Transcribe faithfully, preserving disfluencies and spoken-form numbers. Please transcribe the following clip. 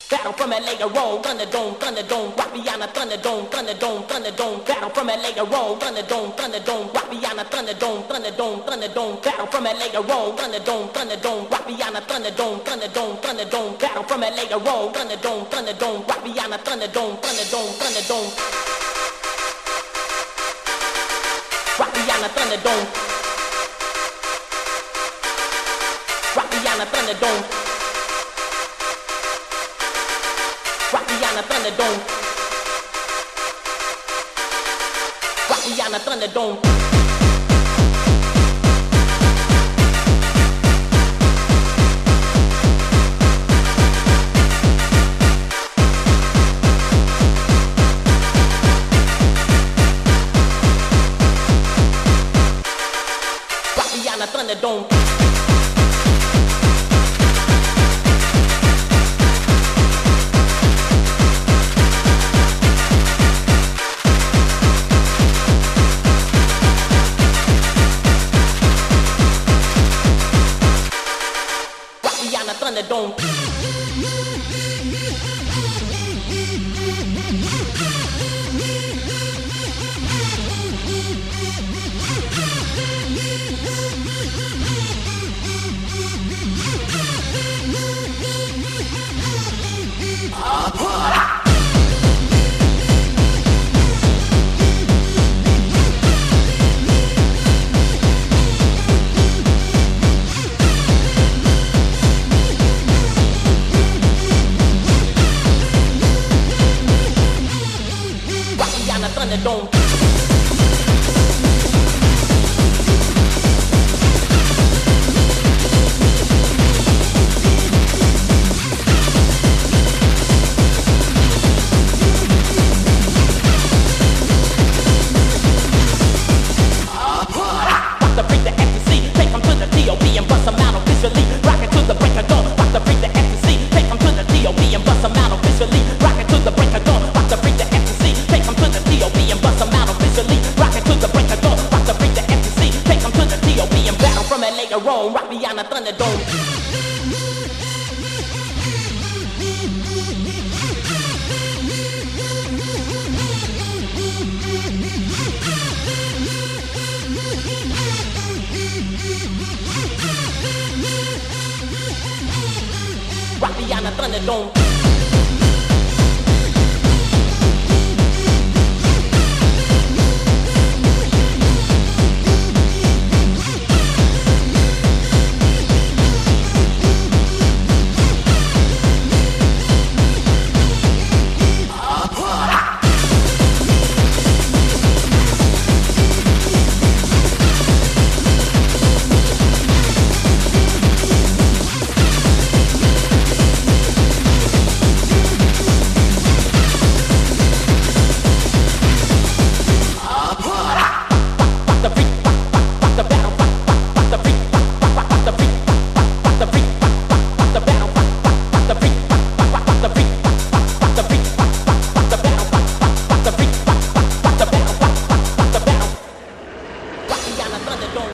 Battle from L A to Rome, Thunderdome, Thunderdome, Wapiana, Thunderdome, Thunderdome, Thunderdome. Battle from L A to Rome, Thunderdome, Thunderdome, Wapiana, Thunderdome, Thunderdome, Thunderdome. Battle from L A to Rome, Thunderdome, Thunderdome, Wapiana, Thunderdome, Thunderdome, Thunderdome. Battle from L A to Rome, Thunderdome, Thunderdome, Wapiana, Thunderdome, Thunderdome, Thunderdome. Wapiana, Thunderdome. Wapiana, Thunderdome. Wapiana, Thunderdome. Wapiana, Thunderdome. Wapiana, Thunderdome. Thunderdome. Thunderdome. Rock the freak the ecstasy, take them to the T O P and bust them out officially. Rock it to the break of dawn. Rock the freak the ecstasy, take them to the T O P and bust them out officially. Rock it to the break of dawn. Rock the freak the ecstasy, take them to the T O P and bust them out officially. Rock it to the break of dawn. Rock the freak the ecstasy, take them to the T O P and battle from L A to Rome. Wapiana, Thunderdome. Wapiana, Thunderdome.